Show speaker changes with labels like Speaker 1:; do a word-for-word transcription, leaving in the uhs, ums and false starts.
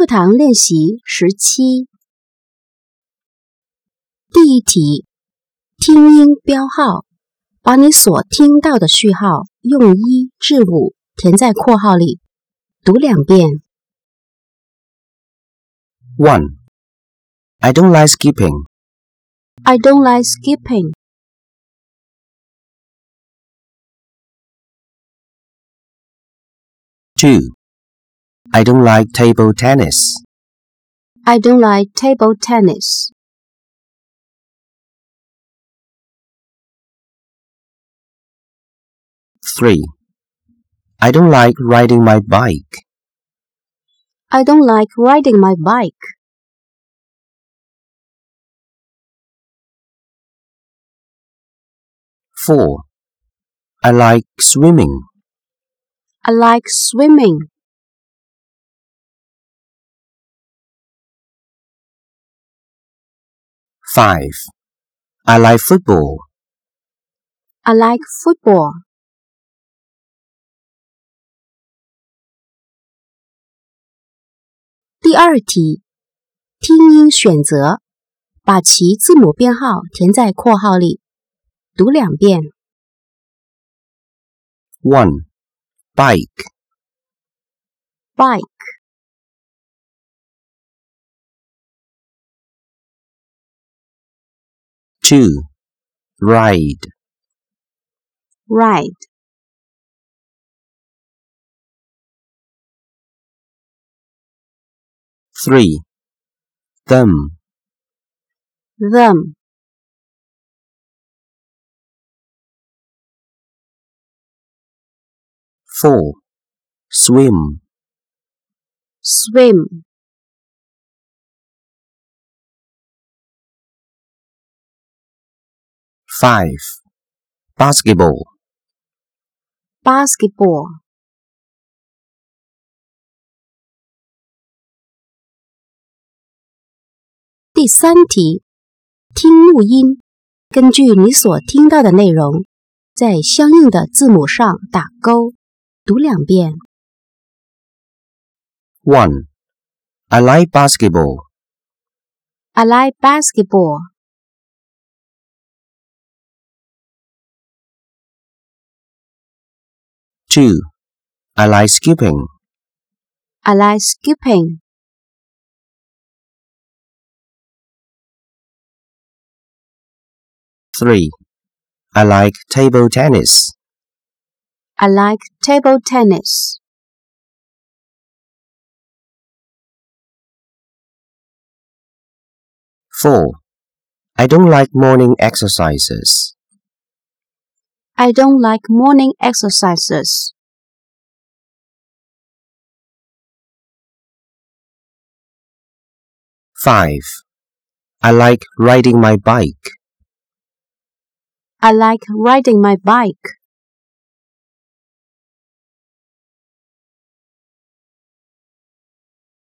Speaker 1: 课堂练习十七。第一题，听音标号，把你所听到的序号用一至五填在括号里，读两遍。
Speaker 2: one. I don't like skipping.
Speaker 1: I don't like skipping.
Speaker 2: two. I don't like table tennis.
Speaker 1: I don't like table tennis.
Speaker 2: three. I don't like riding my bike.
Speaker 1: I don't like riding my bike.
Speaker 2: four. I like swimming.
Speaker 1: I like swimming.
Speaker 2: five. I like football.
Speaker 1: I like football. 第二题，听音选择，把其字母编号填在括号里，读两遍。
Speaker 2: one. Bike.
Speaker 1: Bike.
Speaker 2: two. Ride.
Speaker 1: Ride.
Speaker 2: three. Them.
Speaker 1: Them.
Speaker 2: four. Swim.
Speaker 1: Swim.
Speaker 2: five. Basketball.
Speaker 1: Basketball. 第三题，听录音，根据你所听到的内容，在相应的字母上打勾，读两遍。
Speaker 2: one. I like basketball.
Speaker 1: I like basketball.
Speaker 2: two. I like skipping.
Speaker 1: I like skipping.
Speaker 2: three. I like table tennis.
Speaker 1: I like table tennis.
Speaker 2: four. I don't like morning exercises.
Speaker 1: I don't like morning exercises.
Speaker 2: five. I like riding my bike.
Speaker 1: I like riding my bike.